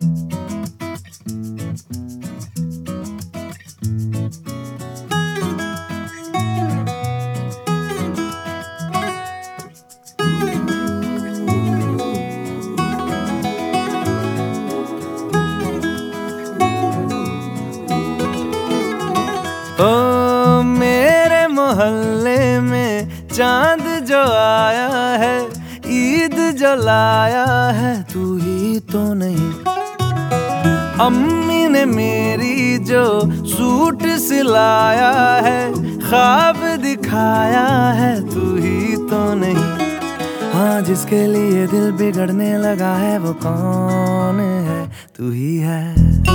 ओ मेरे मोहल्ले में चांद जो आया है, ईद जो लाया है, तू ही तो नहीं। अम्मी ने मेरी जो सूट सिलाया है, ख्वाब दिखाया है, तू ही तो नहीं। हाँ, जिसके लिए दिल बिगड़ने लगा है वो कौन है? तू ही है।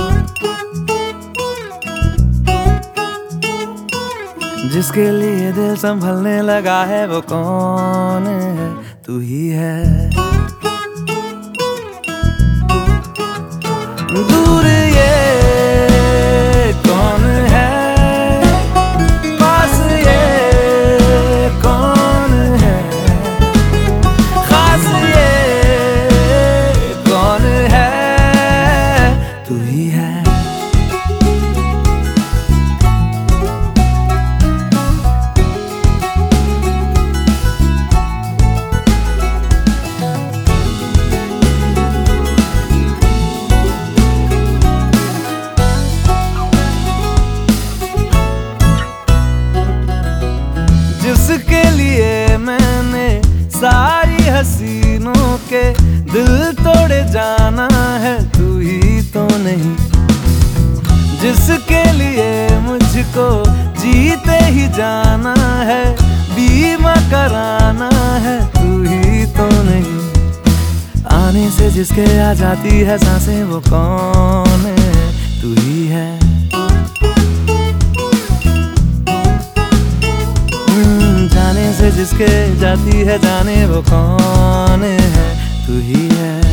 जिसके लिए दिल संभलने लगा है वो कौन है? तू ही है। दूर ये कौन है, पास ये कौन है, खास ये कौन है? तू ही है। जिसके लिए मैंने सारी हसीनों के दिल तोड़े जाना है, तू ही तो नहीं। जिसके लिए मुझको जीते ही जाना है, बीमा कराना है, तू ही तो नहीं। आने से जिसके आ जाती है सांसें वो कौन है? तू ही है। जाने से जिसके जाती है जाने वो कौन है? तू ही है।